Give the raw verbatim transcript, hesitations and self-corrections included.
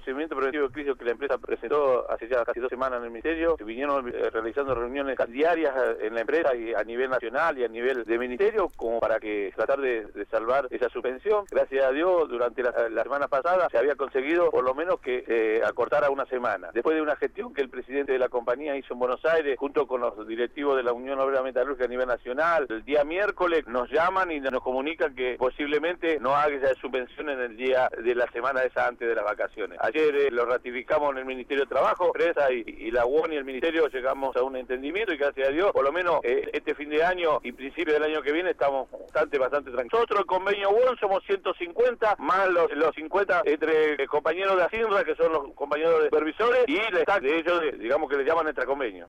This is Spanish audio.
procedimiento preventivo de crisis que la empresa presentó hace ya casi dos semanas en el Ministerio. Se vinieron eh, realizando reuniones diarias en la empresa y a nivel nacional y a nivel de ministerio como para que tratar de, de salvar esa suspensión. Gracias a Dios, durante la, la semana pasada se había conseguido por lo menos que eh, acortara una semana. Después de una gestión que el presidente de la compañía hizo en Buenos Aires, junto con los directivos de la Unión Obrera Metalúrgica a nivel nacional, el día miércoles nos llaman y nos comunican que posiblemente no haga esa suspensión en el día de la semana esa antes de las vacaciones. Ayer eh, lo ratificamos en el Ministerio de Trabajo, empresa y, y la U O N y el Ministerio llegamos a un entendimiento y gracias a Dios, por lo menos eh, este fin de año y principio del año que viene estamos bastante, bastante tranquilos. Nosotros, el convenio U O N, somos ciento cincuenta, más los, los cincuenta entre eh, compañeros de ASINRA, que son los compañeros de supervisores, y el staff de ellos, digamos que le llaman extraconvenio.